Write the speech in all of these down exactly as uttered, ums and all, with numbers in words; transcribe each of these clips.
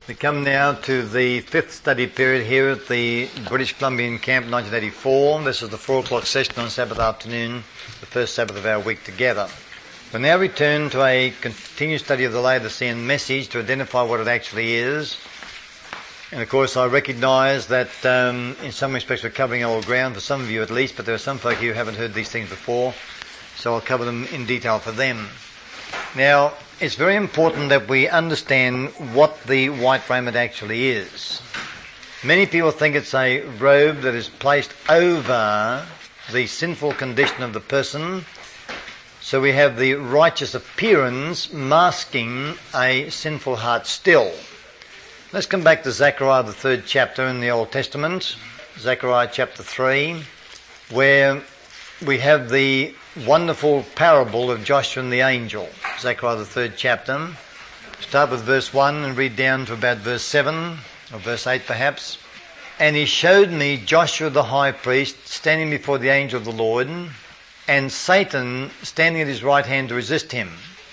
We come now to the fifth study period here at the British Columbian Camp, nineteen eighty-four. This is the four o'clock session on Sabbath afternoon, the first Sabbath of our week together. We now return to a continued study of the Laodicean message to identify what it actually is. And of course I recognise that um, in some respects we're covering old ground, for some of you at least, but there are some folk here who haven't heard these things before, so I'll cover them in detail for them. Now, it's very important that we understand what the white raiment actually is. Many people think it's a robe that is placed over the sinful condition of the person, so we have the righteous appearance masking a sinful heart still. Let's come back to Zechariah, the third chapter in the Old Testament, Zechariah chapter three, where we have the wonderful parable of Joshua and the angel. Zechariah the third chapter. Start with verse one and read down to about verse seven, or verse eight perhaps. And he showed me Joshua the high priest standing before the angel of the Lord, and Satan standing at his right hand to resist him.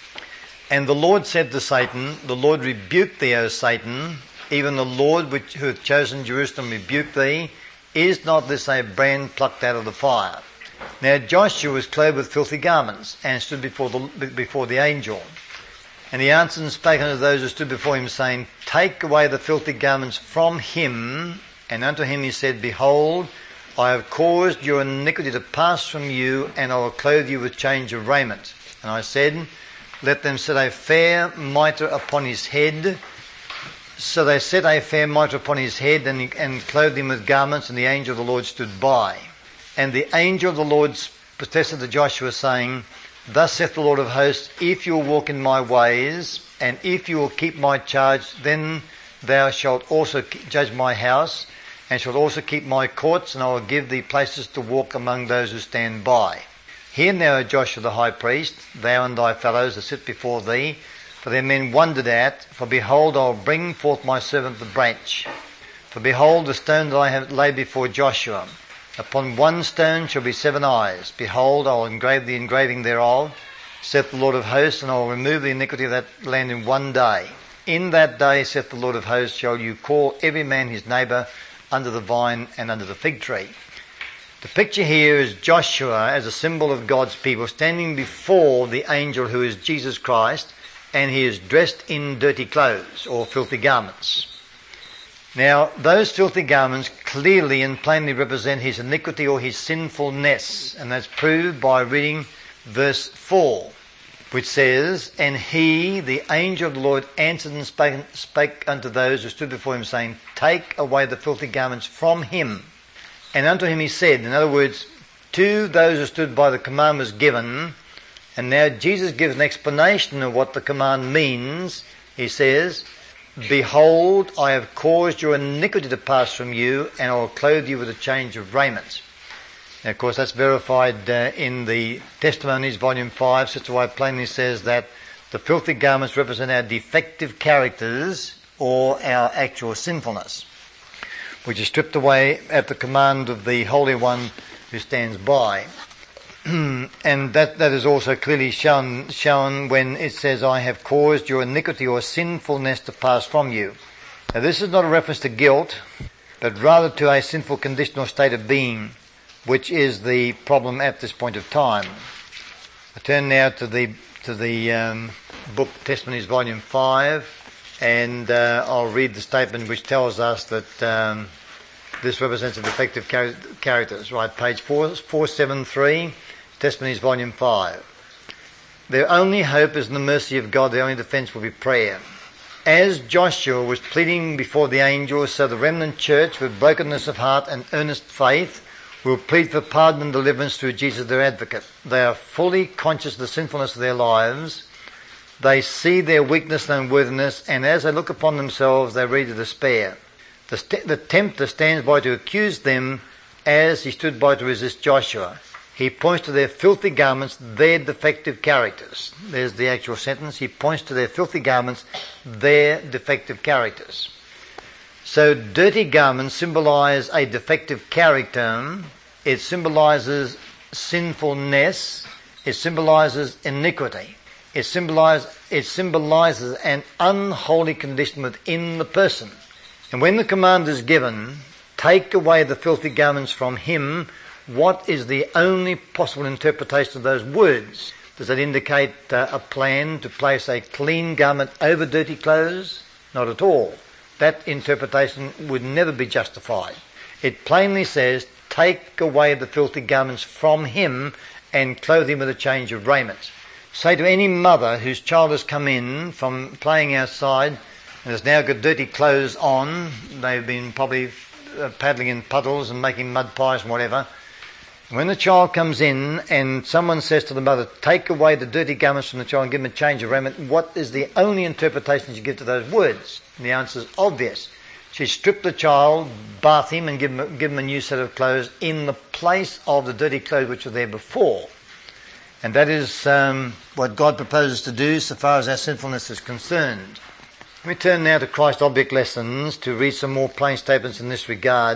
And the Lord said to Satan, the Lord rebuked thee, O Satan, even the Lord which, who hath chosen Jerusalem rebuked thee. Is not this a brand plucked out of the fire? Now Joshua was clothed with filthy garments, and stood before the before the angel. And he answered and spake unto those who stood before him, saying, Take away the filthy garments from him. And unto him he said, Behold, I have caused your iniquity to pass from you, and I will clothe you with change of raiment. And I said, Let them set a fair mitre upon his head. So they set a fair mitre upon his head, and, and clothed him with garments, and the angel of the Lord stood by. And the angel of the Lord protested to Joshua, saying, Thus saith the Lord of hosts, if you will walk in my ways, and if you will keep my charge, then thou shalt also judge my house, and shalt also keep my courts, and I will give thee places to walk among those who stand by. Hear now, O Joshua the high priest, thou and thy fellows that sit before thee, for their men wondered at, for behold, I will bring forth my servant the branch. For behold, the stone that I have laid before Joshua, upon one stone shall be seven eyes. Behold, I will engrave the engraving thereof, saith the Lord of hosts, and I will remove the iniquity of that land in one day. In that day, saith the Lord of hosts, shall you call every man his neighbour under the vine and under the fig tree. The picture here is Joshua as a symbol of God's people standing before the angel who is Jesus Christ, and he is dressed in dirty clothes or filthy garments. Now, those filthy garments clearly and plainly represent his iniquity or his sinfulness, and that's proved by reading verse four, which says, And he, the angel of the Lord, answered and spake, spake unto those who stood before him, saying, Take away the filthy garments from him. And unto him he said, in other words, to those who stood by, the command was given, and now Jesus gives an explanation of what the command means. He says, Behold, I have caused your iniquity to pass from you, and I will clothe you with a change of raiment. Now, of course, that's verified uh, in the Testimonies, volume five. Sister White plainly says that the filthy garments represent our defective characters or our actual sinfulness, which is stripped away at the command of the Holy One who stands by. And that, that is also clearly shown, shown when it says, I have caused your iniquity or sinfulness to pass from you. Now this is not a reference to guilt, but rather to a sinful condition or state of being, which is the problem at this point of time. I turn now to the to the um, book Testimonies, volume five, and uh, I'll read the statement which tells us that um, this represents a defective char- characters. Right, page four four seven three. Testimonies, volume five. Their only hope is in the mercy of God. Their only defence will be prayer. As Joshua was pleading before the angel, so the remnant church, with brokenness of heart and earnest faith, will plead for pardon and deliverance through Jesus their advocate. They are fully conscious of the sinfulness of their lives. They see their weakness and unworthiness, and as they look upon themselves, they read the despair. The, st- the tempter stands by to accuse them as he stood by to resist Joshua. He points to their filthy garments, their defective characters. There's the actual sentence. He points to their filthy garments, their defective characters. So dirty garments symbolize a defective character. It symbolizes sinfulness. It symbolizes iniquity. It symbolize, it symbolizes an unholy condition within the person. And when the command is given, take away the filthy garments from him, what is the only possible interpretation of those words? Does that indicate uh, a plan to place a clean garment over dirty clothes? Not at all. That interpretation would never be justified. It plainly says, take away the filthy garments from him and clothe him with a change of raiment. Say to any mother whose child has come in from playing outside and has now got dirty clothes on, they've been probably uh, paddling in puddles and making mud pies and whatever. When the child comes in and someone says to the mother, take away the dirty garments from the child and give him a change of raiment, what is the only interpretation you give to those words? And the answer is obvious. She stripped the child, bath him and give him, give him a new set of clothes in the place of the dirty clothes which were there before. And that is um, what God proposes to do so far as our sinfulness is concerned. Let me turn now to Christ Object Lessons to read some more plain statements in this regard.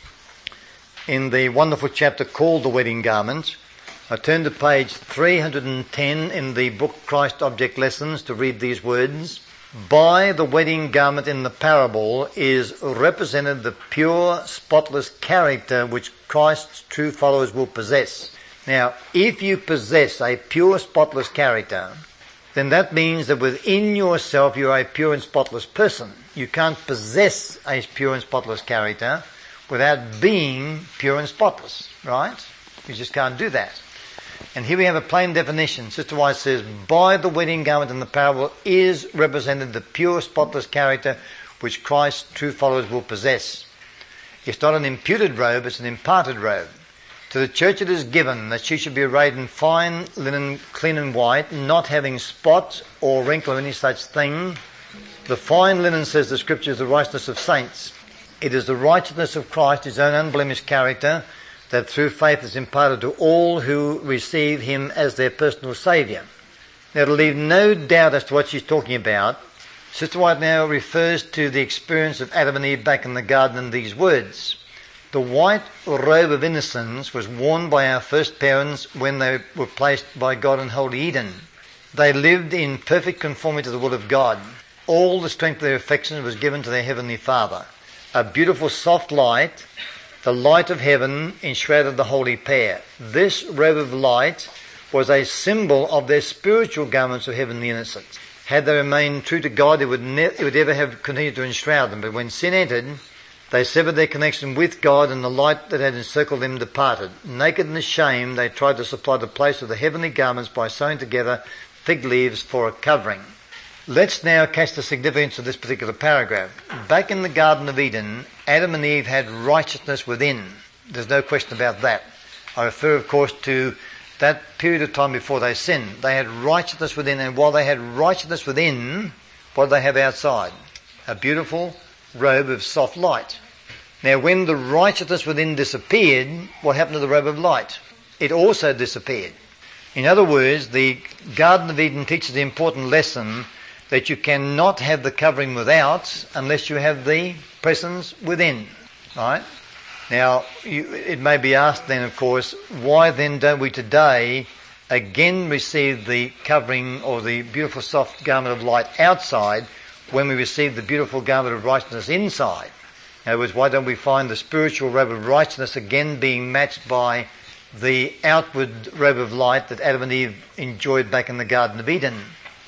In the wonderful chapter called The Wedding Garment, I turn to page three hundred ten in the book Christ Object Lessons to read these words. By the wedding garment in the parable is represented the pure, spotless character which Christ's true followers will possess. Now, if you possess a pure, spotless character, then that means that within yourself you are a pure and spotless person. You can't possess a pure and spotless character without being pure and spotless, right? You just can't do that. And here we have a plain definition. Sister White says, by the wedding garment in the parable is represented the pure, spotless character which Christ's true followers will possess. It's not an imputed robe, it's an imparted robe. To the church it is given that she should be arrayed in fine linen, clean and white, not having spot or wrinkle or any such thing. The fine linen, says the Scripture, is the righteousness of saints. It is the righteousness of Christ, his own unblemished character, that through faith is imparted to all who receive him as their personal Saviour. Now, to leave no doubt as to what she's talking about, Sister White now refers to the experience of Adam and Eve back in the garden in these words. The white robe of innocence was worn by our first parents when they were placed by God in Holy Eden. They lived in perfect conformity to the will of God. All the strength of their affections was given to their Heavenly Father. A beautiful soft light, the light of heaven, enshrouded the holy pair. This robe of light was a symbol of their spiritual garments of heavenly innocence. Had they remained true to God, it would, ne- it would ever have continued to enshroud them. But when sin entered, they severed their connection with God, and the light that had encircled them departed. Naked and ashamed, they tried to supply the place of the heavenly garments by sewing together fig leaves for a covering. Let's now catch the significance of this particular paragraph. Back in the Garden of Eden, Adam and Eve had righteousness within. There's no question about that. I refer, of course, to that period of time before they sinned. They had righteousness within, and while they had righteousness within, what did they have outside? A beautiful robe of soft light. Now, when the righteousness within disappeared, what happened to the robe of light? It also disappeared. In other words, the Garden of Eden teaches the important lesson that you cannot have the covering without unless you have the presence within. Right? Now, you, it may be asked then, of course, why then don't we today again receive the covering or the beautiful soft garment of light outside when we receive the beautiful garment of righteousness inside? In other words, why don't we find the spiritual robe of righteousness again being matched by the outward robe of light that Adam and Eve enjoyed back in the Garden of Eden?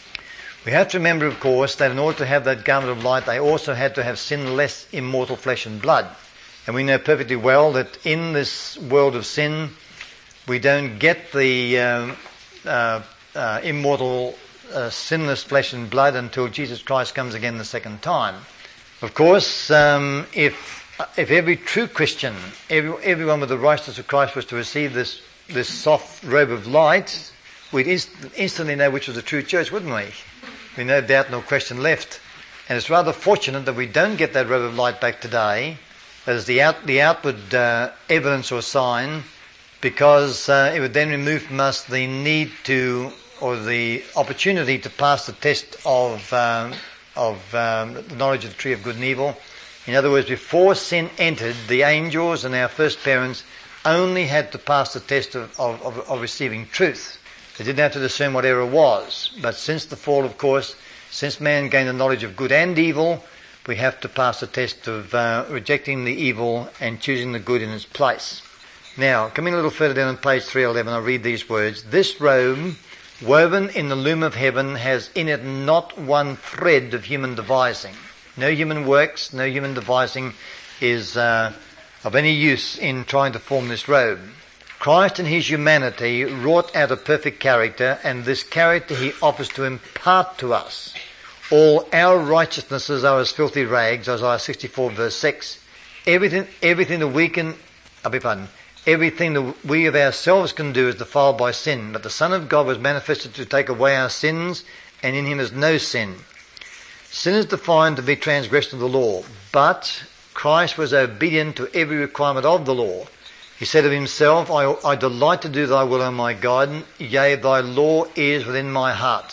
We have to remember, of course, that in order to have that garment of light, they also had to have sinless, immortal flesh and blood. And we know perfectly well that in this world of sin, we don't get the um, uh, uh, immortal, uh, sinless flesh and blood until Jesus Christ comes again the second time. Of course, um, if if every true Christian, every, everyone with the righteousness of Christ was to receive this this soft robe of light, we'd inst- instantly know which was the true church, wouldn't we? We no doubt, no question left. And it's rather fortunate that we don't get that robe of light back today as the out, the outward uh, evidence or sign, because uh, it would then remove from us the need to, or the opportunity to pass the test of um, of um, the knowledge of the tree of good and evil. In other words, before sin entered, the angels and our first parents only had to pass the test of, of, of, of receiving truth. They didn't have to discern what error was. But since the fall, of course, since man gained the knowledge of good and evil, we have to pass the test of uh, rejecting the evil and choosing the good in its place. Now, coming a little further down on page three eleven, I read these words. This robe, woven in the loom of heaven, has in it not one thread of human devising. No human works, no human devising is uh, of any use in trying to form this robe. Christ in his humanity wrought out a perfect character, and this character he offers to impart to us. All our righteousnesses are as filthy rags, Isaiah sixty-four verse six. Everything, everything that we can, I beg pardon, everything that we of ourselves can do is defiled by sin, but the Son of God was manifested to take away our sins, and in him is no sin. Sin is defined to be transgression of the law, but Christ was obedient to every requirement of the law. He said of himself, I, I delight to do thy will, O my God, yea, thy law is within my heart.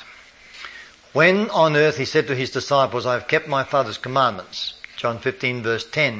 When on earth he said to his disciples, I have kept my Father's commandments, John fifteen verse ten.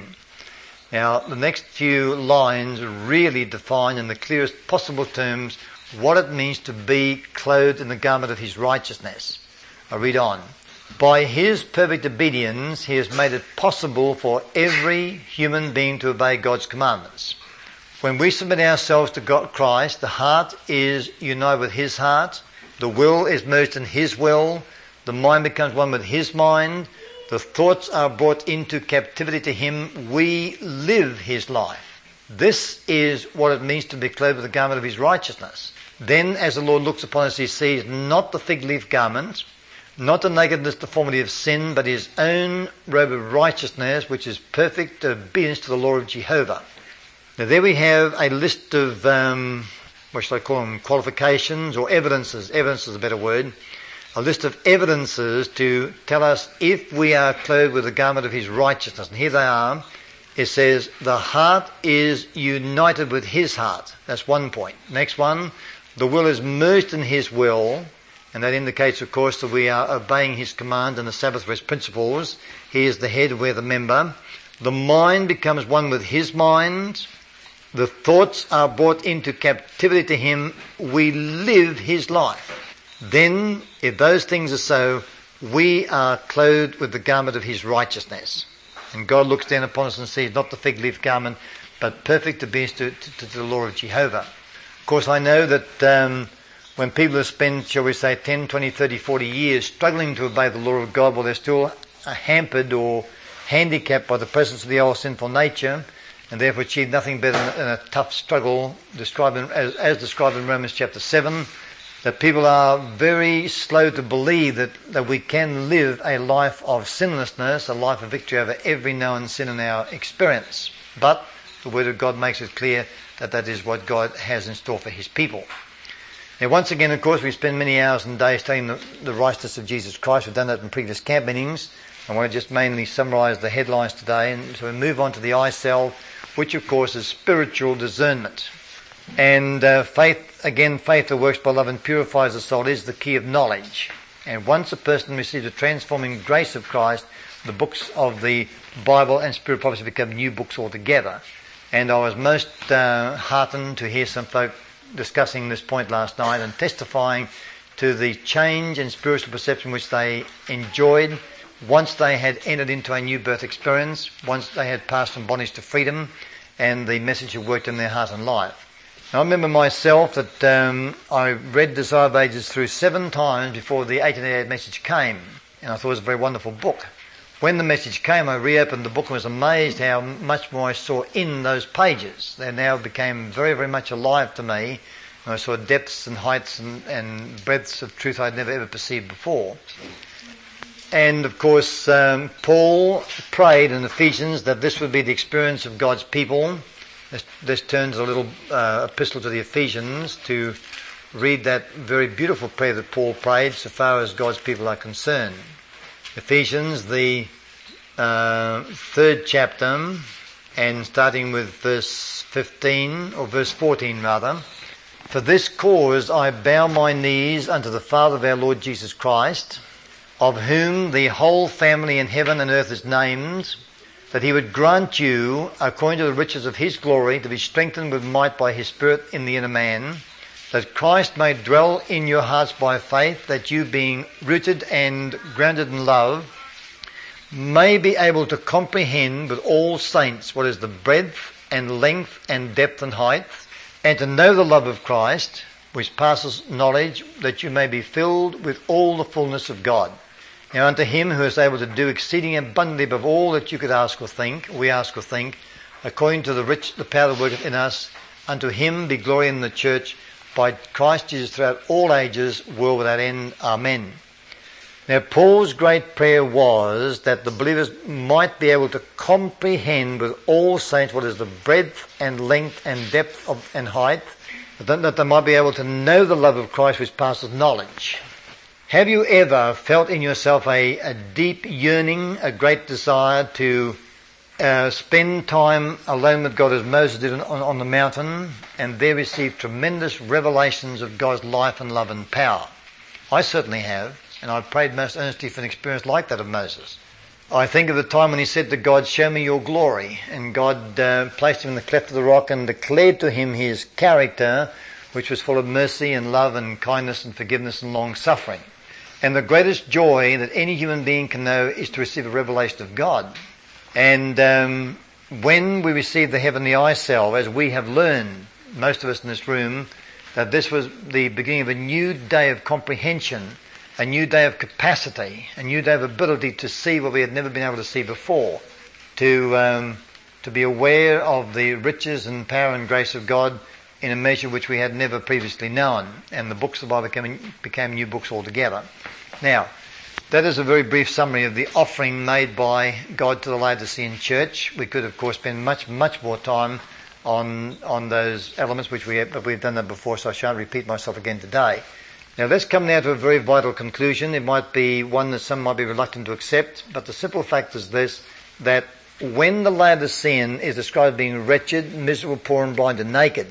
Now, the next few lines really define in the clearest possible terms what it means to be clothed in the garment of his righteousness. I read on. By his perfect obedience, he has made it possible for every human being to obey God's commandments. When we submit ourselves to God, Christ, the heart is united with his heart, the will is merged in his will, the mind becomes one with his mind, the thoughts are brought into captivity to him, we live his life. This is what it means to be clothed with the garment of his righteousness. Then, as the Lord looks upon us, he sees not the fig leaf garment, not the nakedness, deformity of sin, but his own robe of righteousness, which is perfect obedience to the law of Jehovah. Now there we have a list of, um, what should I call them, qualifications or evidences. Evidence is a better word. A list of evidences to tell us if we are clothed with the garment of his righteousness. And here they are. It says, the heart is united with his heart. That's one point. Next one, the will is merged in his will. And that indicates, of course, that we are obeying his command and the Sabbath rest principles. He is the head, we're the member. The mind becomes one with his mind. The thoughts are brought into captivity to him. We live his life. Then, if those things are so, we are clothed with the garment of his righteousness. And God looks down upon us and sees not the fig leaf garment, but perfect obedience to, to, to the law of Jehovah. Of course, I know that um, when people have spent, shall we say, ten, twenty, thirty, forty years struggling to obey the law of God, well, they're still hampered or handicapped by the presence of the old sinful nature, and therefore achieve nothing better than a tough struggle described in, as, as described in Romans chapter seven, that people are very slow to believe that, that we can live a life of sinlessness, a life of victory over every known sin in our experience. But the Word of God makes it clear that that is what God has in store for his people. Now, once again, of course, we spend many hours and days studying the, the righteousness of Jesus Christ. We've done that in previous camp meetings. I want to just mainly summarise the headlines today, and so we move on to the eye cell, which of course is spiritual discernment. And uh, faith, again, faith that works by love and purifies the soul is the key of knowledge. And once a person receives the transforming grace of Christ, the books of the Bible and Spirit prophecy become new books altogether. And I was most uh, heartened to hear some folk discussing this point last night and testifying to the change in spiritual perception which they enjoyed once they had entered into a new birth experience, once they had passed from bondage to freedom, and the message had worked in their heart and life. Now, I remember myself that um, I read Desire of Ages through seven times before the eighteen eighty-eight message came, and I thought it was a very wonderful book. When the message came, I reopened the book and was amazed how much more I saw in those pages. They now became very, very much alive to me, and I saw depths and heights and, and breadths of truth I'd never ever perceived before. And of course, um, Paul prayed in Ephesians that this would be the experience of God's people. This, this turns a little uh, epistle to the Ephesians to read that very beautiful prayer that Paul prayed so far as God's people are concerned. Ephesians, the uh, third chapter, and starting with verse fifteen, or verse fourteen rather. For this cause I bow my knees unto the Father of our Lord Jesus Christ, of whom the whole family in heaven and earth is named, that he would grant you, according to the riches of his glory, to be strengthened with might by his Spirit in the inner man, that Christ may dwell in your hearts by faith, that you, being rooted and grounded in love, may be able to comprehend with all saints what is the breadth and length and depth and height, and to know the love of Christ, which passes knowledge, that you may be filled with all the fullness of God. Now unto him who is able to do exceeding abundantly above all that you could ask or think, we ask or think, according to the rich, the power that worketh in us, unto him be glory in the church by Christ Jesus throughout all ages, world without end. Amen. Now Paul's great prayer was that the believers might be able to comprehend with all saints what is the breadth and length and depth of, and height, that they might be able to know the love of Christ which passes knowledge. Have you ever felt in yourself a, a deep yearning, a great desire to uh, spend time alone with God as Moses did on, on the mountain, and there receive tremendous revelations of God's life and love and power? I certainly have, and I've prayed most earnestly for an experience like that of Moses. I think of the time when he said to God, show me your glory, and God uh, placed him in the cleft of the rock and declared to him his character, which was full of mercy and love and kindness and forgiveness and long suffering. And the greatest joy that any human being can know is to receive a revelation of God. And um, when we receive the heavenly eye salve, as we have learned, most of us in this room, that this was the beginning of a new day of comprehension, a new day of capacity, a new day of ability to see what we had never been able to see before, to um, to be aware of the riches and power and grace of God in a measure which we had never previously known. And the books of the Bible became, became new books altogether. Now, that is a very brief summary of the offering made by God to the Laodicean church. We could, of course, spend much, much more time on on those elements, which we have, but we've done that before, so I shan't repeat myself again today. Now, let's come now to a very vital conclusion. It might be one that some might be reluctant to accept, but the simple fact is this, that when the Laodicean is described as being wretched, miserable, poor and blind and naked,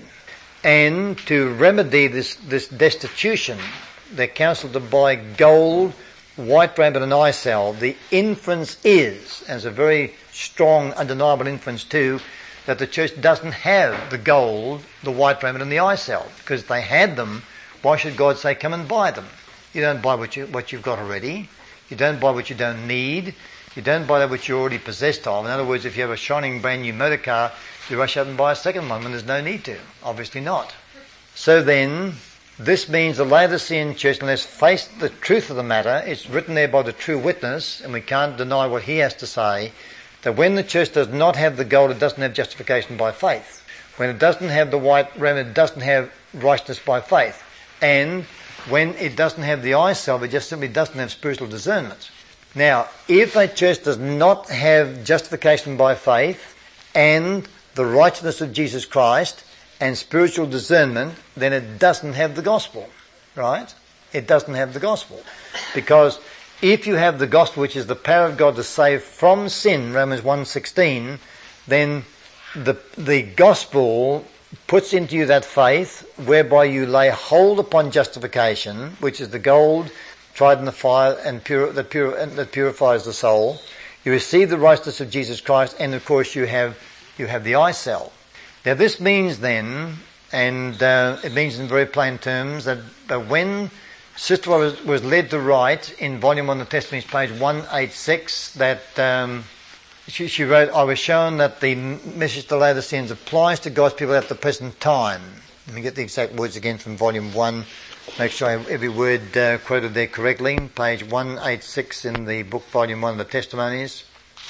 and to remedy this, this destitution, they're counselled to buy gold, white raiment and eye salve. The inference is, as a very strong, undeniable inference too, that the church doesn't have the gold, the white raiment and the eye salve, because if they had them, why should God say, come and buy them? You don't buy what, you, what you've got already. You don't buy what you don't need. You don't buy that which you're already possessed of. In other words, if you have a shining brand new motor car, you rush out and buy a second one when there's no need to. Obviously not. So then, this means the Laodicean church, unless face the truth of the matter, it's written there by the true witness, and we can't deny what he has to say, that when the church does not have the gold, it doesn't have justification by faith. When it doesn't have the white raiment, it doesn't have righteousness by faith. And when it doesn't have the eye salve, it just simply doesn't have spiritual discernment. Now, if a church does not have justification by faith and the righteousness of Jesus Christ and spiritual discernment, then it doesn't have the gospel, right? It doesn't have the gospel. Because if you have the gospel, which is the power of God to save from sin, Romans one sixteen, then the the gospel puts into you that faith whereby you lay hold upon justification, which is the gold tried in the fire and pure, that, pure, that purifies the soul. You receive the righteousness of Jesus Christ, and of course you have you have the eye salve. Now this means then, and uh, it means in very plain terms, that, that when Sister was, was led to write in volume one of the Testimonies, page one eighty-six, that um, she, she wrote, I was shown that the message to Laodiceans applies to God's people at the present time. Let me get the exact words again from volume one. Make sure I have every word uh, quoted there correctly. Page one eighty-six in the book, volume one of the Testimonies.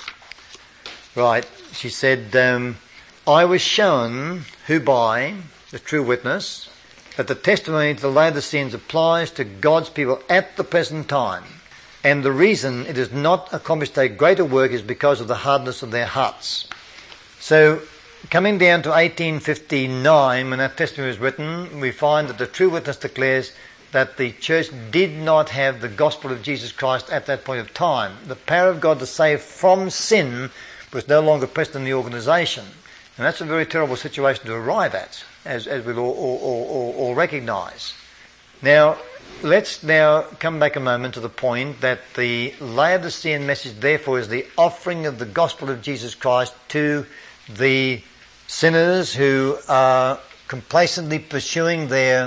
Right, she said, um, I was shown, who by the true witness, that the testimony to the Laodiceans applies to God's people at the present time. And the reason it has not accomplished a greater work is because of the hardness of their hearts. So, coming down to eighteen fifty-nine, when that testimony was written, we find that the true witness declares that the church did not have the gospel of Jesus Christ at that point of time. The power of God to save from sin was no longer present in the organisation. And that's a very terrible situation to arrive at, as, as we'll all, all, all, all recognise. Now, let's now come back a moment to the point that the Laodicean message, therefore, is the offering of the gospel of Jesus Christ to the sinners who are complacently pursuing their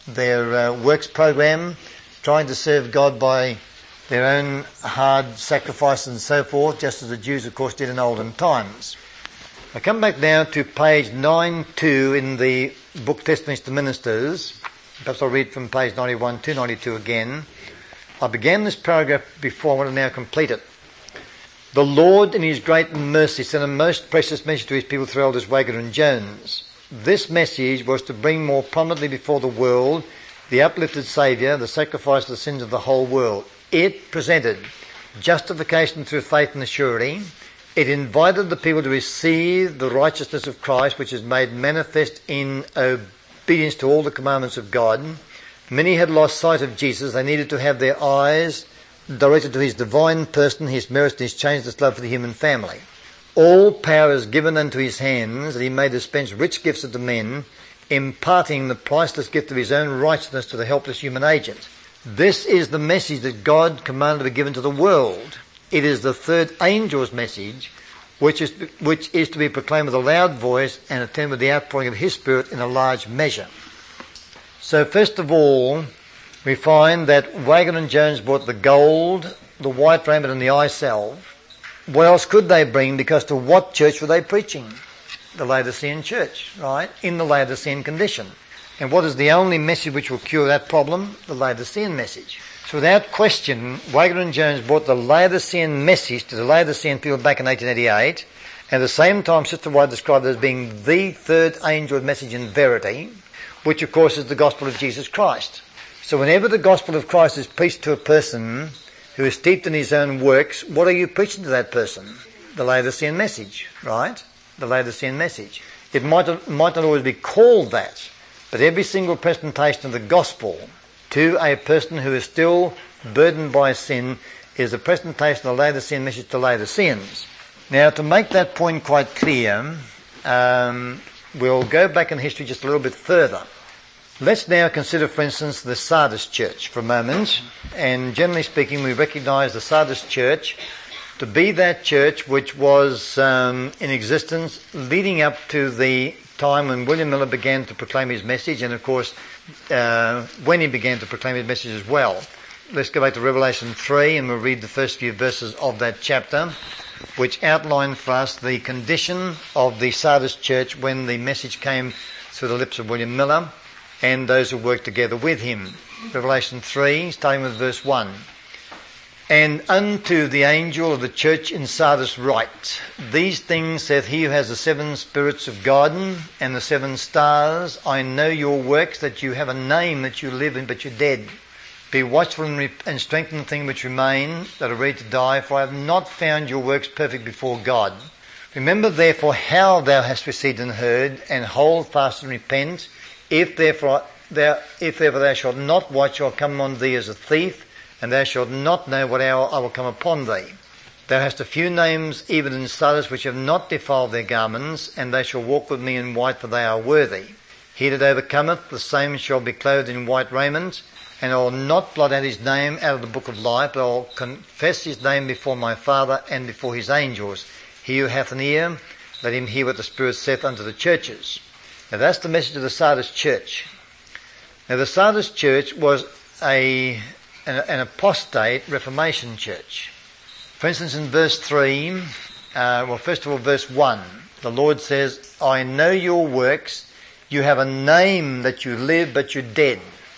their uh, works program, trying to serve God by their own hard sacrifices and so forth, just as the Jews, of course, did in olden times. I come back now to page nine two in the book Testimonies to Ministers. Perhaps I'll read from page ninety-one to ninety-two again. I began this paragraph before, I want to now complete it. The Lord, in his great mercy, sent a most precious message to his people through Elders Wagon and Jones. This message was to bring more prominently before the world the uplifted Saviour, the sacrifice of the sins of the whole world. It presented justification through faith and the surety. It invited the people to receive the righteousness of Christ, which is made manifest in obedience to all the commandments of God. Many had lost sight of Jesus. They needed to have their eyes directed to his divine person, his merits, and his changeless love for the human family. All power is given unto his hands, that he may dispense rich gifts unto men, imparting the priceless gift of his own righteousness to the helpless human agent. This is the message that God commanded to be given to the world. It is the third angel's message, which is, which is to be proclaimed with a loud voice and attended with the outpouring of his Spirit in a large measure. So first of all, we find that Wagon and Jones brought the gold, the white raiment and the eye salve. What else could they bring? Because to what church were they preaching? The Laodicean church, right? In the Laodicean condition. And what is the only message which will cure that problem? The Laodicean message. So without question, Wagon and Jones brought the Laodicean message to the Laodicean people back in eighteen eighty-eight. And at the same time, Sister White described it as being the third angel's message in verity, which of course is the gospel of Jesus Christ. So whenever the gospel of Christ is preached to a person who is steeped in his own works, what are you preaching to that person? The Laodicean message, right? The Laodicean message. It might, might not always be called that, but every single presentation of the gospel to a person who is still burdened by sin is a presentation of the Laodicean message to Laodiceans. Now, to make that point quite clear, um, we'll go back in history just a little bit further. Let's now consider, for instance, the Sardis church for a moment. And generally speaking, we recognise the Sardis church to be that church which was um, in existence leading up to the time when William Miller began to proclaim his message, and of course, uh, when he began to proclaim his message as well. Let's go back to Revelation three, and we'll read the first few verses of that chapter, which outline for us the condition of the Sardis church when the message came through the lips of William Miller and those who worked together with him. Revelation three, starting with verse one. And unto the angel of the church in Sardis write, These things saith he who has the seven spirits of God and the seven stars. I know your works, that you have a name, that you live in, but you're dead. Be watchful and, re- and strengthen the things which remain, that are ready to die, for I have not found your works perfect before God. Remember therefore how thou hast received and heard, and hold fast and repent. If therefore thou, if therefore thou shalt not watch, I will come on thee as a thief, and thou shalt not know what hour I will come upon thee. Thou hast a few names even in Sardis which have not defiled their garments, and they shall walk with me in white, for they are worthy. He that overcometh, the same shall be clothed in white raiment, and I will not blot out his name out of the book of life, but I will confess his name before my Father and before his angels. He who hath an ear, let him hear what the Spirit saith unto the churches. Now that's the message of the Sardis church. Now the Sardis church was a an, an apostate Reformation church. For instance, in verse three, uh, well, first of all, verse one, the Lord says, I know your works. You have a name that you live, but you're dead.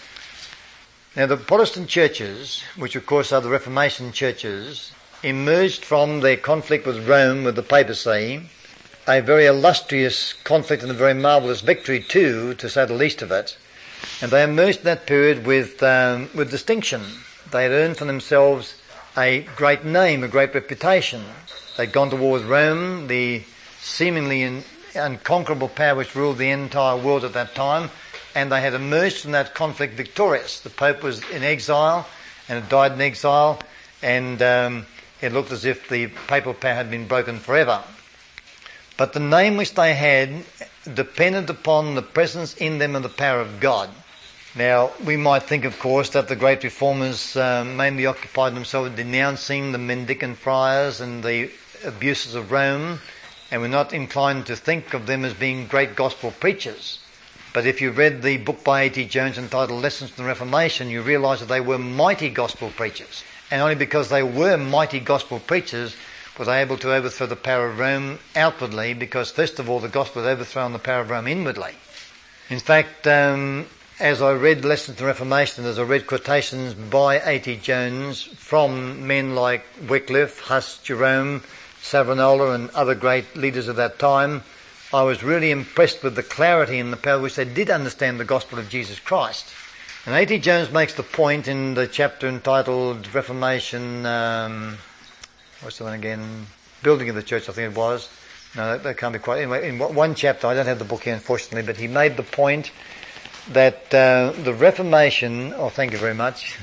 Now the Protestant churches, which of course are the Reformation churches, emerged from their conflict with Rome, with the papacy, a very illustrious conflict and a very marvellous victory too, to say the least of it. And they emerged in that period with um, with distinction. They had earned for themselves a great name, a great reputation. They'd gone to war with Rome, the seemingly in, unconquerable power which ruled the entire world at that time, and they had emerged from that conflict victorious. The Pope was in exile and had died in exile, and um, it looked as if the papal power had been broken forever. But the name which they had depended upon the presence in them of the power of God. Now, we might think, of course, that the great reformers uh, mainly occupied themselves in denouncing the mendicant friars and the abuses of Rome, and we're not inclined to think of them as being great gospel preachers. But if you read the book by A T Jones entitled Lessons from the Reformation, you realise that they were mighty gospel preachers. And only because they were mighty gospel preachers were they able to overthrow the power of Rome outwardly, because first of all the gospel was overthrown the power of Rome inwardly. In fact, um, as I read Lessons from the Reformation, as I read quotations by A T Jones from men like Wycliffe, Huss, Jerome, Savonarola and other great leaders of that time, I was really impressed with the clarity and the power which they did understand the gospel of Jesus Christ. And A T Jones makes the point in the chapter entitled Reformation, um, what's the one again? Building of the Church, I think it was. No, that, that can't be quite. Anyway, in one chapter, I don't have the book here unfortunately, but he made the point that uh, the Reformation, oh thank you very much.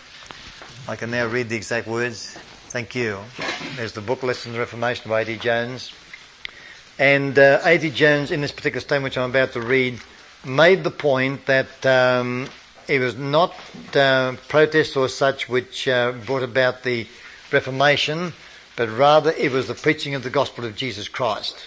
I can now read the exact words. Thank you. There's the book Lessons on the Reformation by A T Jones. And uh, A T Jones, in this particular statement which I'm about to read, made the point that um, it was not uh, protest or such which uh, brought about the Reformation, but rather it was the preaching of the gospel of Jesus Christ.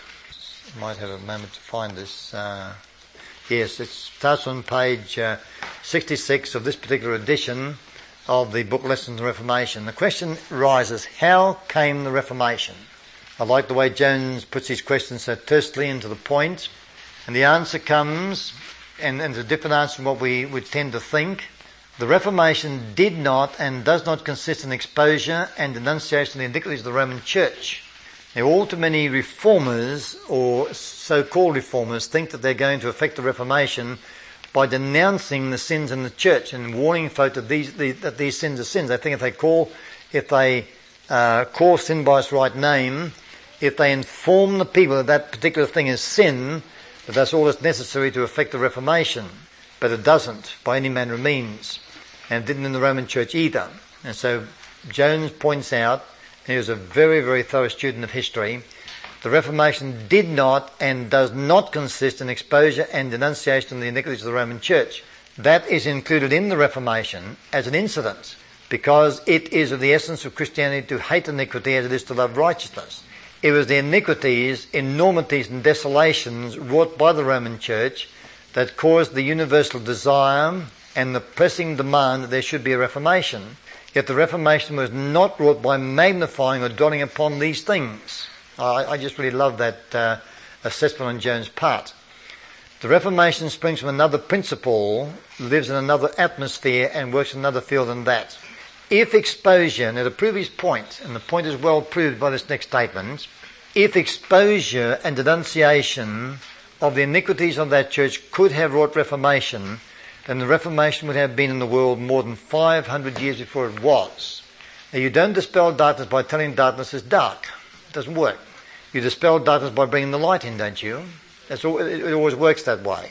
I might have a moment to find this. Uh, yes, it starts on page uh, sixty-six of this particular edition of the book Lessons on the Reformation. The question rises, how came the Reformation? I like the way Jones puts his question so tersely and to the point. And the answer comes, and, and it's a different answer from what we would tend to think. The Reformation did not and does not consist in exposure and denunciation of the iniquities of the Roman Church. Now, all too many reformers, or so-called reformers, think that they're going to affect the Reformation by denouncing the sins in the church and warning folk that these, the, that these sins are sins. They think if they call, if they uh, call sin by its right name, if they inform the people that that particular thing is sin, that that's all that's necessary to affect the Reformation. But it doesn't, by any manner of means. And it didn't in the Roman Church either. And so Jones points out, and he was a very, very thorough student of history, the Reformation did not and does not consist in exposure and denunciation of the iniquities of the Roman Church. That is included in the Reformation as an incident, because it is of the essence of Christianity to hate iniquity as it is to love righteousness. It was the iniquities, enormities and desolations wrought by the Roman Church that caused the universal desire and the pressing demand that there should be a Reformation. Yet the Reformation was not wrought by magnifying or dwelling upon these things. I, I just really love that uh, assessment on Jones' part. The Reformation springs from another principle, lives in another atmosphere and works in another field than that. If exposure, now to prove his point, and the point is well proved by this next statement, if exposure and denunciation of the iniquities of that church could have wrought Reformation, then the Reformation would have been in the world more than five hundred years before it was. Now you don't dispel darkness by telling darkness is dark. It doesn't work. You dispel darkness by bringing the light in, don't you? That's all, it always works that way.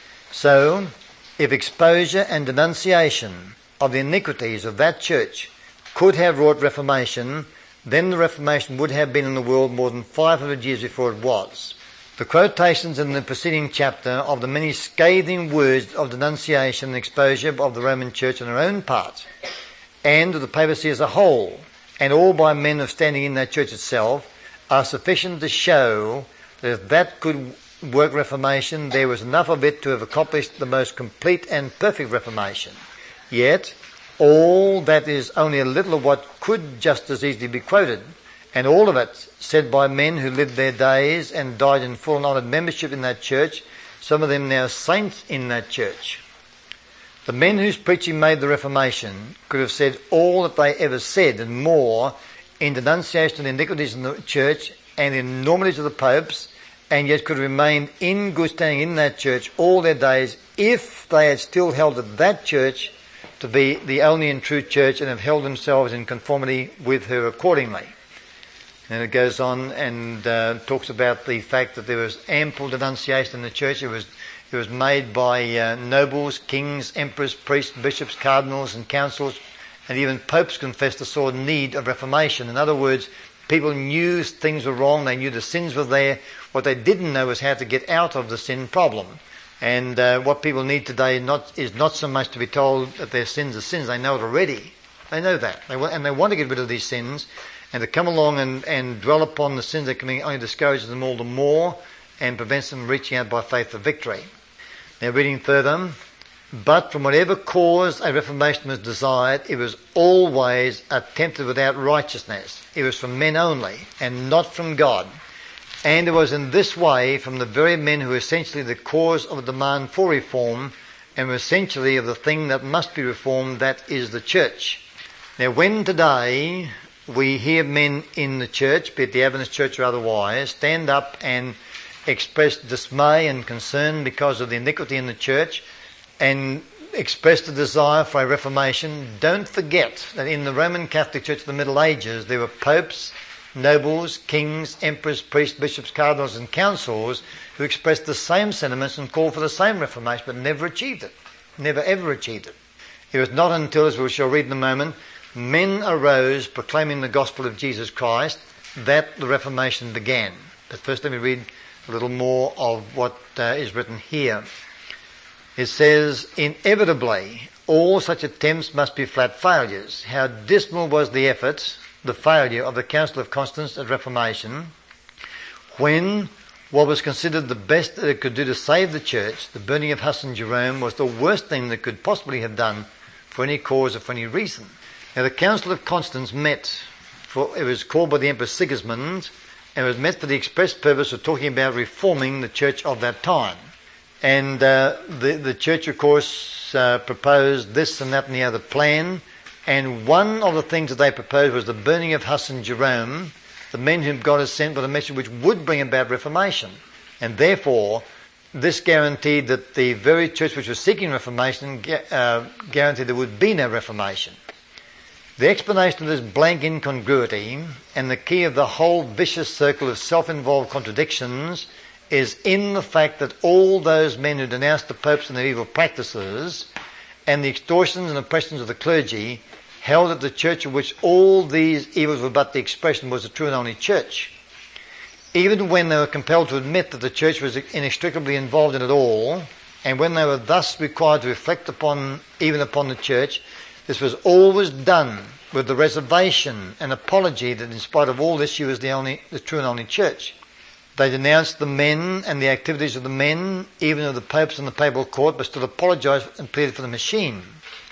So, if exposure and denunciation of the iniquities of that church could have wrought Reformation, then the Reformation would have been in the world more than five hundred years before it was. The quotations in the preceding chapter of the many scathing words of denunciation and exposure of the Roman Church on their own part, and of the papacy as a whole, and all by men of standing in that church itself, are sufficient to show that if that could work Reformation, there was enough of it to have accomplished the most complete and perfect Reformation. Yet, all that is only a little of what could just as easily be quoted, and all of it said by men who lived their days and died in full and honoured membership in that church, some of them now saints in that church. The men whose preaching made the Reformation could have said all that they ever said and more in denunciation of the iniquities in the church and in enormities of the popes, and yet could have remained in good standing in that church all their days if they had still held that that church to be the only and true church and have held themselves in conformity with her accordingly. And it goes on and uh, talks about the fact that there was ample denunciation in the church. It was it was made by uh, nobles, kings, emperors, priests, bishops, cardinals and councils, and even popes confessed the sore need of reformation. In other words, people knew things were wrong, they knew the sins were there. What they didn't know was how to get out of the sin problem. And uh, what people need today not, is not so much to be told that their sins are sins. They know it already. They know that. They want, and they want to get rid of these sins. And to come along and, and dwell upon the sins that can only discourages them all the more and prevents them reaching out by faith for victory. Now reading further, but from whatever cause a reformation was desired, it was always attempted without righteousness. It was from men only, and not from God. And it was in this way from the very men who were essentially the cause of the demand for reform, and were essentially of the thing that must be reformed, that is the church. Now when today we hear men in the church, be it the Adventist church or otherwise, stand up and express dismay and concern because of the iniquity in the church, and express the desire for a reformation, don't forget that in the Roman Catholic Church of the Middle Ages there were popes, nobles, kings, emperors, priests, bishops, cardinals and councils who expressed the same sentiments and called for the same reformation, but never achieved it. Never ever achieved it. It was not until, as we shall read in a moment, men arose proclaiming the gospel of Jesus Christ that the Reformation began. But first let me read a little more of what uh, is written here. It says, inevitably, all such attempts must be flat failures. How dismal was the effort, the failure of the Council of Constance at Reformation, when what was considered the best that it could do to save the church, the burning of Huss and Jerome, was the worst thing that could possibly have done for any cause or for any reason. Now the Council of Constance met, for it was called by the Emperor Sigismund, and it was met for the express purpose of talking about reforming the church of that time. And uh, the, the church, of course, uh, proposed this and that and the other plan, and one of the things that they proposed was the burning of Huss and Jerome, the men whom God has sent with a message which would bring about reformation. And therefore, this guaranteed that the very church which was seeking reformation uh, guaranteed there would be no reformation. The explanation of this blank incongruity and the key of the whole vicious circle of self-involved contradictions is in the fact that all those men who denounced the popes and their evil practices and the extortions and oppressions of the clergy held that the church of which all these evils were but the expression was the true and only church. Even when they were compelled to admit that the church was inextricably involved in it all, and when they were thus required to reflect upon, even upon the church, this was always done with the reservation and apology that in spite of all this she was the only, the true and only church. They denounced the men and the activities of the men, even of the popes and the papal court, but still apologised and pleaded for the machine.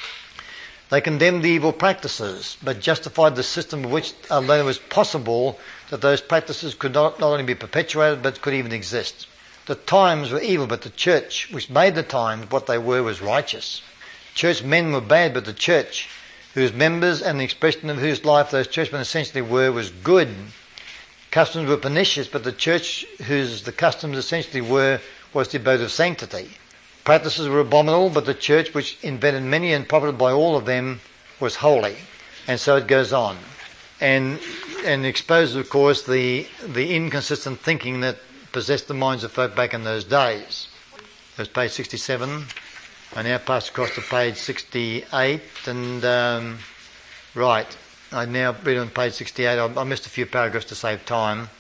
They condemned the evil practices, but justified the system of which alone it was possible that those practices could not, not only be perpetuated, but could even exist. The times were evil, but the church, which made the times what they were, was righteous. Church men were bad, but the church, whose members and the expression of whose life those churchmen essentially were, was good. Customs were pernicious, but the church, whose the customs essentially were, was the abode of sanctity. Practices were abominable, but the church, which invented many and profited by all of them, was holy. And so it goes on. And and exposes, of course, the the inconsistent thinking that possessed the minds of folk back in those days. That's page sixty-seven. I now pass across to page sixty-eight. And, um, right, I now read on page sixty-eight. I, I missed a few paragraphs to save time.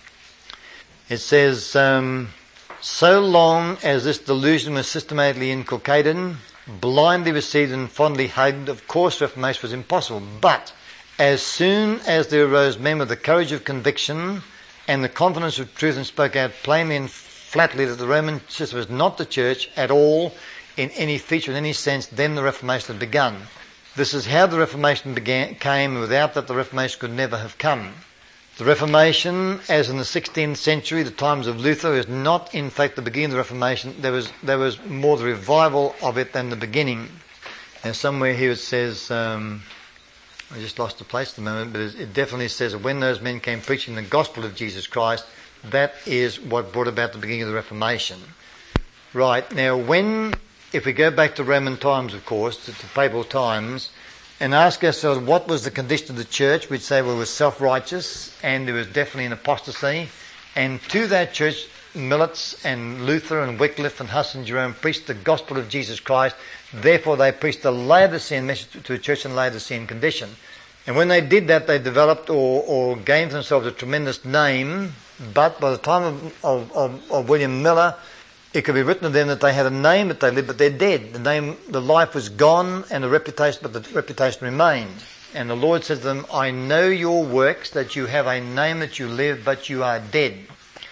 It says, um, so long as this delusion was systematically inculcated, blindly received and fondly hated, of course reformation was impossible. But as soon as there arose men with the courage of conviction and the confidence of truth and spoke out plainly and flatly that the Roman system was not the church at all in any feature, in any sense, then the Reformation had begun. This is how the Reformation began, came, and without that the Reformation could never have come. The Reformation, as in the sixteenth century, the times of Luther, is not in fact the beginning of the Reformation. There was there was more the revival of it than the beginning. And somewhere here it says, um, I just lost the place at the moment, but it definitely says that when those men came preaching the gospel of Jesus Christ, that is what brought about the beginning of the Reformation. Right, now when, if we go back to Roman times, of course, to, to papal times, and ask ourselves what was the condition of the church, we'd say well, it was self-righteous and there was definitely an apostasy. And to that church, Millet's and Luther and Wycliffe and Huss and Jerome preached the gospel of Jesus Christ. Therefore they preached the Laodicean message to a church in Laodicean condition. And when they did that, they developed or, or gained for themselves a tremendous name. But by the time of, of, of, of William Miller, it could be written of them that they had a name that they lived, but they're dead. The name, the life was gone, and the reputation, but the reputation remained. And the Lord says to them, I know your works, that you have a name that you live, but you are dead.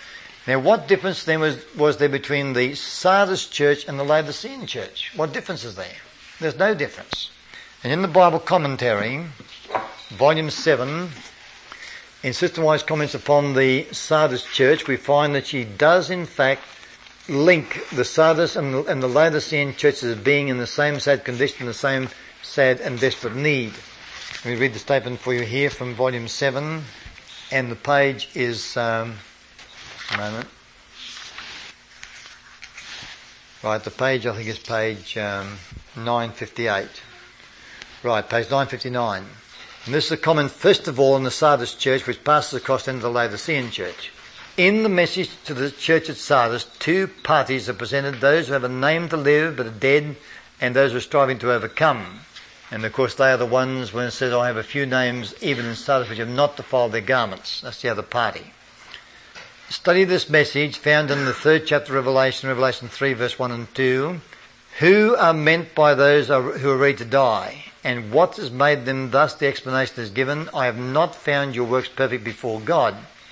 Now, what difference then was, was there between the Sardis church and the Laodicean church? What difference is there? There's no difference. And in the Bible commentary, volume seven, in Sister White's comments upon the Sardis church, we find that she does in fact link the Sardis and the, and the Laodicean churches as being in the same sad condition, the same sad and desperate need. Let me read the statement for you here from volume seven, and the page is... Um, A moment. Right, the page, I think is page um, nine fifty-eight. Right, page nine fifty-nine. And this is a comment, first of all, in the Sardis church, which passes across into the Laodicean church. In the message to the church at Sardis, two parties are presented, those who have a name to live but are dead, and those who are striving to overcome. And of course they are the ones, when it says, I have a few names, even in Sardis, which have not defiled their garments. That's the other party. Study this message found in the third chapter of Revelation, Revelation three, verse one and two. Who are meant by those who are ready to die? And what has made them thus? The explanation is given. I have not found your works perfect before God.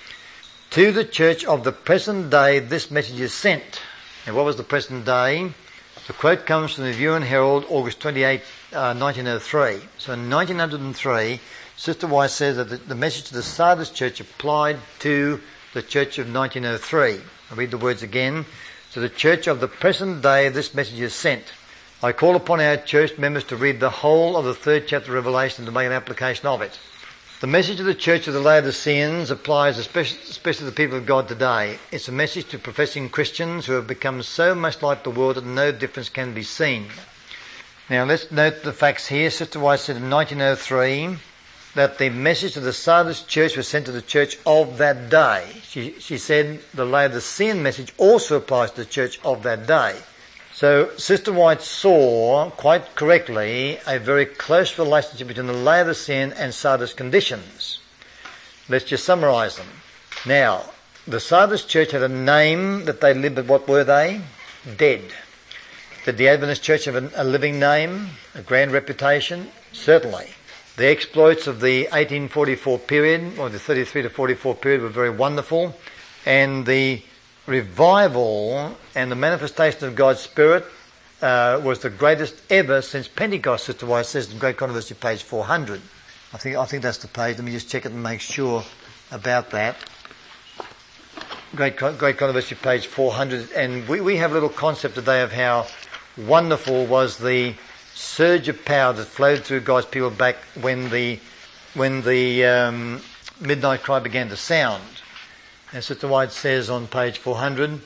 To the church of the present day, this message is sent. And what was the present day? The quote comes from the Review and Herald, August twenty-eighth, uh, nineteen oh three. So in nineteen oh three, Sister White says that the, the message to the Sardis church applied to the church of nineteen oh three. I'll read the words again. To the church of the present day, this message is sent. I call upon our church members to read the whole of the third chapter of Revelation to make an application of it. The message of the church of the Laodiceans applies especially, especially to the people of God today. It's a message to professing Christians who have become so much like the world that no difference can be seen. Now let's note the facts here. Sister White said in nineteen oh three that the message of the Sardis church was sent to the church of that day. She, she said the Laodicean message also applies to the church of that day. So Sister White saw, quite correctly, a very close relationship between the Laodicean and Sardis conditions. Let's just summarise them. Now, the Sardis church had a name that they lived, but what were they? Dead. Did the Adventist church have a, a living name, a grand reputation? Certainly. The exploits of the eighteen forty-four period, or the thirty-three to forty-four period, were very wonderful, and the revival and the manifestation of God's Spirit uh, was the greatest ever since Pentecost, Sister White says in Great Controversy, page four hundred. I think I think that's the page. Let me just check it and make sure about that. Great, Great Controversy, page four hundred, and we, we have a little concept today of how wonderful was the surge of power that flowed through God's people back when the when the um, midnight cry began to sound. And Sister White says on page four hundred,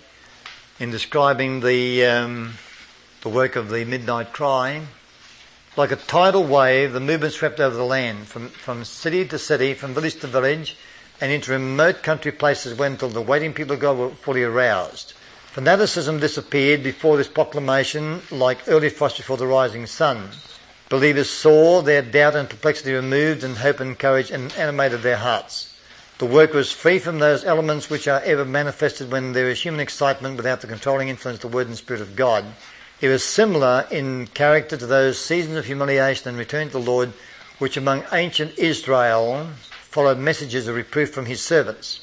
in describing the um, the work of the midnight cry, like a tidal wave, the movement swept over the land, from from city to city, from village to village, and into remote country places went until the waiting people of God were fully aroused. Fanaticism disappeared before this proclamation like early frost before the rising sun. Believers saw their doubt and perplexity removed, and hope and courage animated their hearts. The work was free from those elements which are ever manifested when there is human excitement without the controlling influence of the Word and Spirit of God. It was similar in character to those seasons of humiliation and return to the Lord which among ancient Israel followed messages of reproof from his servants.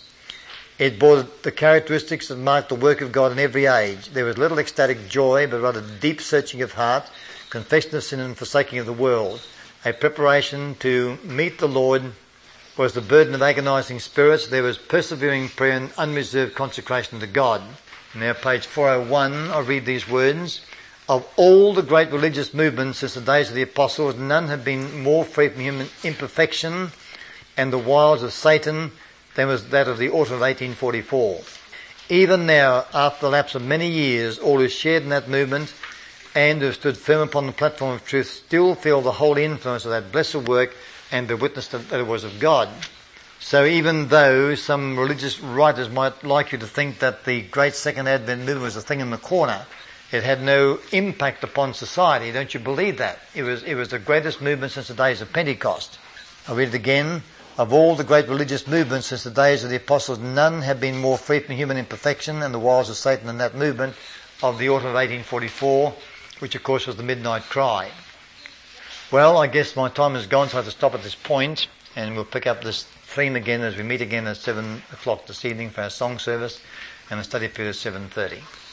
It bore the characteristics that marked the work of God in every age. There was little ecstatic joy, but rather deep searching of heart, confession of sin and forsaking of the world. A preparation to meet the Lord was the burden of agonising spirits. There was persevering prayer and unreserved consecration to God. Now page four oh one, I'll read these words. Of all the great religious movements since the days of the apostles, none have been more free from human imperfection and the wiles of Satan than was that of the autumn of eighteen forty-four. Even now, after the lapse of many years, all who shared in that movement and who have stood firm upon the platform of truth still feel the holy influence of that blessed work and bear witness that it was of God. So even though some religious writers might like you to think that the great Second Advent movement was a thing in the corner, it had no impact upon society. Don't you believe that? It was, it was the greatest movement since the days of Pentecost. I'll read it again. Of all the great religious movements since the days of the apostles, none have been more free from human imperfection and the wiles of Satan than that movement of the autumn of eighteen forty-four, which of course was the midnight cry. Well, I guess my time is gone, so I have to stop at this point, and we'll pick up this theme again as we meet again at seven o'clock this evening for our song service. and the study period is seven thirty.